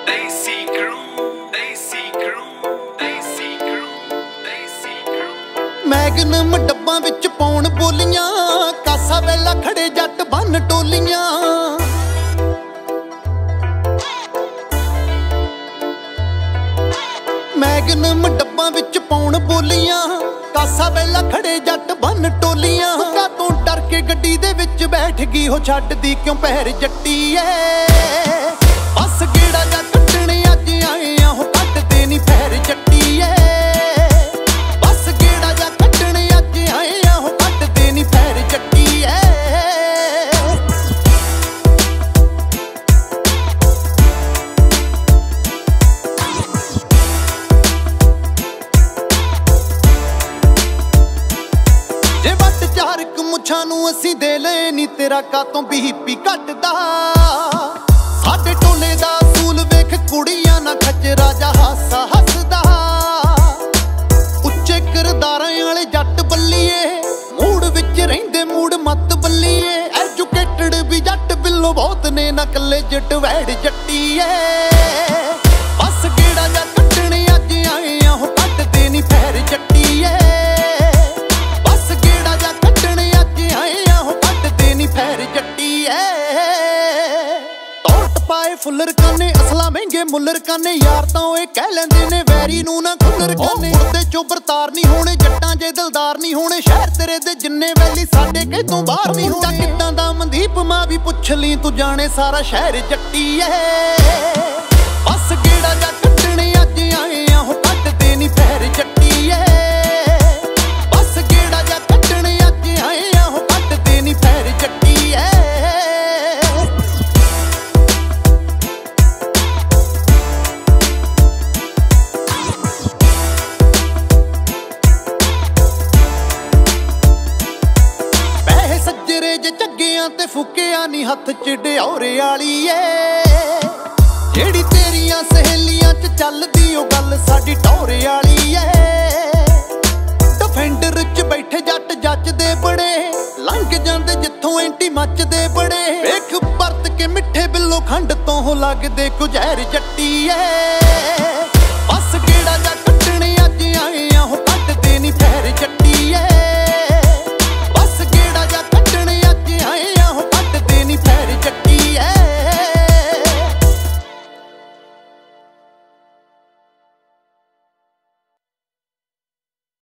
Magnum ਡੱਬਾਂ ਵਿੱਚ ਪਾਉਣ ਬੋਲੀਆਂ, ਕਾਸਾ ਵੇਲਾ ਖੜੇ ਜੱਟ ਬੰਨ ਟੋਲੀਆਂ। ਮੈਗਨਮ ਡੱਬਾਂ ਵਿੱਚ ਪਾਉਣ ਬੋਲੀਆਂ, ਕਾਸਾ ਵੇਲਾ ਖੜੇ ਜੱਟ ਬੰਨ ਟੋਲੀਆਂ। ਹੁੱਕਾ ਤੋਂ ਡਰ ਕੇ ਗੱਡੀ ਦੇ ਵਿੱਚ ਬੈਠ ਗਈ, ਹੋ ਛੱਡਦੀ ਕਿਉਂ ਪੈਰ ਜੱਟੀ ਏ। ਬਸ ਗੇੜਾ ਜਾ ਕੱਟਣ ਅੱਜ ਆਏ ਆ, ਹੋ ਕੱਟਦੇ ਨੀ ਪੈਰ ਜੱਟੀ ਏ। ਮੁੱਛਾਂ ਨੂੰ ਅਸੀਂ ਦੇ ਲੈ ਨੀ, ਤੇਰਾ ਕਾਤੋਂ ਬੀਪੀ ਘਟਦਾ। ਸਾਡੇ ਟੋਲੇ ਦਾ ਅਸੂਲ ਵੇਖ, ਕੁੜੀਆਂ ਨਾ ਖੱਚ ਰਾਜਾ ਹਾਸਾ ਹੱਸਦਾ। ਉੱਚੇ ਕਿਰਦਾਰਾਂ ਵਾਲੇ ਜੱਟ ਬੱਲੀਏ, ਮੂਡ ਵਿੱਚ ਰਹਿੰਦੇ ਮੂਡ ਮੱਤ ਬੱਲੀਏ। ਐਜੂਕੇਟਡ ਵੀ ਜੱਟ ਬਿੱਲੋ ਬਹੁਤ ਨੇ, ਨਾ ਕੱਲੇ ਜੱਟ ਵੈੜ ਜੱਟੀ ਏ। ਬਸ ਗੇੜਾ ਜਾ ਕੱਟਣ ਅੱਜ ਆਏ ਆ, ਹੋ ਕੱਟਦੇ ਨੀ ਪੈਰ ਜੱਟੀ ਏ। ਪੈਰ ਜੱਟੀ ਏ। ਟੌਰਟ ਪਾਏ ਫੁੱਲਰ ਕਾਨੇ, ਅਸਲਾ ਮਹਿੰਗੇ ਮੁੱਲਰ ਕਾਨੇ। ਯਾਰ ਤਾਂ ਓਏ ਕਹਿ ਲੈਂਦੇ ਨੇ ਵੈਰੀ ਨੂੰ ਨਾ ਖੁੱਲਰ ਕਾਨੇ। ਮੁਰਦੇ ਚੋਂ ਬਰਤਾਰ ਨਹੀਂ ਹੋਣੇ, ਜੱਟਾਂ ਜੇ ਦਿਲਦਾਰ ਨਹੀਂ ਹੋਣੇ। ਸ਼ਹਿਰ ਤੇਰੇ ਦੇ ਜਿੰਨੇ ਵੈਲੀ ਸਾਡੇ ਕਿਤੋਂ ਬਾਹਰ ਨਹੀਂ ਹੋਣੇ। ਕਿੱਦਾਂ ਦਾ ਮਨਦੀਪ ਮਾਂ ਵੀ ਪੁੱਛ ਲਈ, ਤੂੰ ਜਾਣੇ ਸਾਰਾ ਸ਼ਹਿਰ ਜੱਟੀ ਏ। ਬਸ ਗੇੜਾ ਜਾ ਕੱਟਣ ਅੱਜ ਆਏ ਆ, ਹੋ ਕੱਟਦੇ ਨੀ ਪੈਰ ਜੱਟੀ ਏ। ਬਸ ਗੇੜਾ ਜਾ ਕੱਟਣ ਅੱਜ ਆਏ ਆ, ਹੋ ਕੱਟਦੇ ਨੀ ਪੈਰ ਜੱਟੀ। ਜੇ ਝੱਗਿਆਂ ਤੇ ਫੁੱਕਿਆ ਨੀ ਹੱਥ ਚ ਡਿਓਰੇ ਵਾਲੀ ਏ। ਜਿਹੜੀ ਤੇਰੀਆਂ ਸਹੇਲੀਆਂ ਚ ਚੱਲਦੀ ਉਹ ਗੱਲ ਸਾਡੀ ਟੌਰੇ ਵਾਲੀ ਏ। ਡਿਫੈਂਡਰ ਚ ਬੈਠੇ ਜੱਟ ਜੱਜਦੇ ਬੜੇ, ਲੰਘ ਜਾਂਦੇ ਜਿੱਥੋਂ ਐਂਟੀ ਮੱਚਦੇ ਬੜੇ। ਵੇਖ ਵਰਤ ਕੇ ਮਿੱਠੇ ਬਿੱਲੋ ਖੰਡ ਤੋਂ ਲੱਗਦੇ ਕੁ ਜ਼ਹਿਰ ਜੱਟੀ ਏ।